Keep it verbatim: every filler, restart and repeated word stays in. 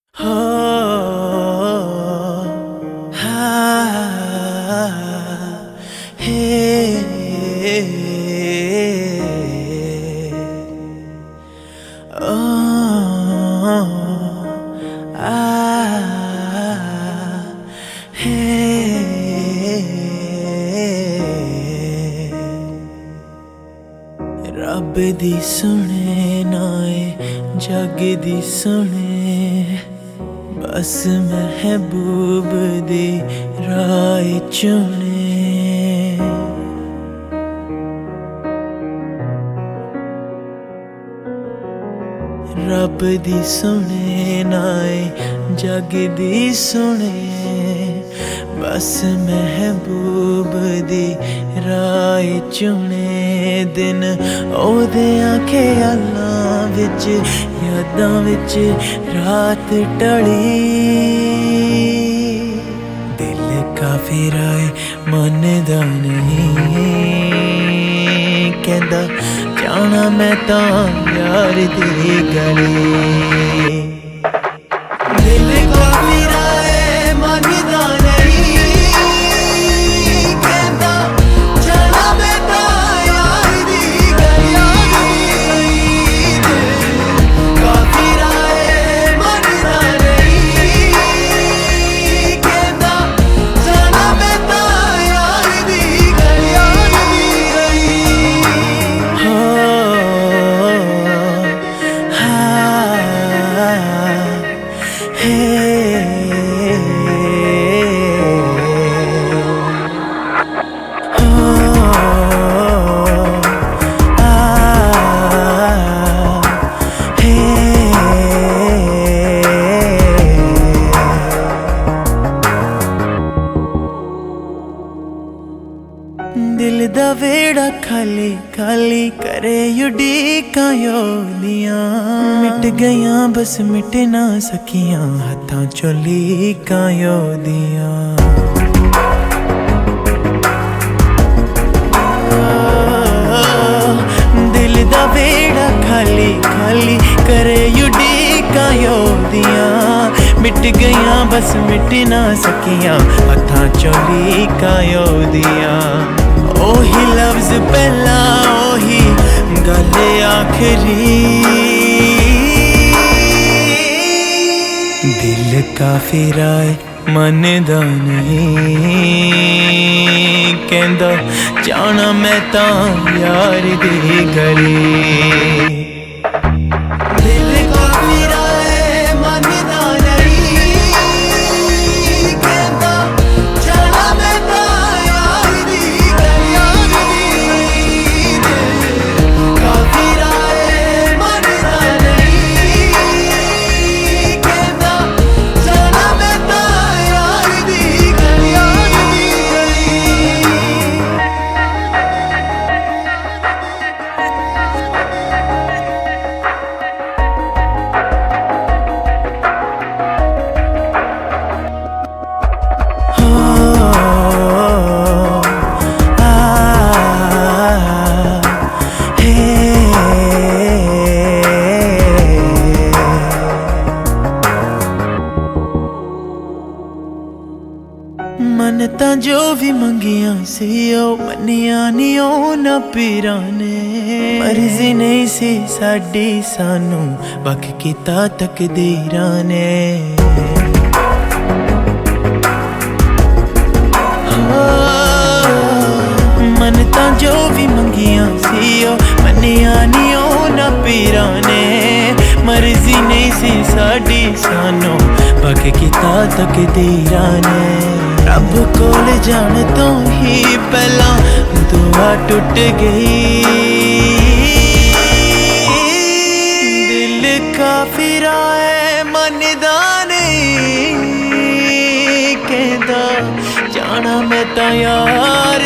हो हा हे ओ आ हे रब दी सुने नाए जग दी सुने बस महबूब दी राह चुने रब दी सुने नाए जग दी सुने बस महबूब दी राह चुने दिन ओदियां ख्यालां विच यादां विच रात टली दिल काफिर आए मनदा नहीं कहंदा जाना मैं तां यार दी गली दिल काफिर आए मनदा दिल दा वेड़ा खाली खाली करे उड़ीकां योदियां मिट गईयां बस मिट ना सकियां हत्थां चों लीकां योदियां दिल दा वेड़ा खाली खाली करे उड़ीकां योदियां मिट गईयां बस मिट ना सकियां हत्थां चों लीकां योदियां ओही लफ्ज पहला ओही गल आखरी दिल काफिर आए मनदा नहीं कहंदा जाना मैं तां यार दी गली दिल काफिर आए मनदा मनतां जो भी मंगियां सी ओ मनिया नी ओ ना पीरां ने मर्जी नहीं सी साडी सानू वख कीता तकदीरां ने मनतां जो भी मंगियां सी ओ मनिया नी ओ ना पीरां ने मर्जी नहीं सी साडी सानू वख कीता तकदीरां ने रब कोल जान तो ही पहला दुआ टूट गई दिल काफिर आए मनदा नहीं कहंदा जाना मैं तां यार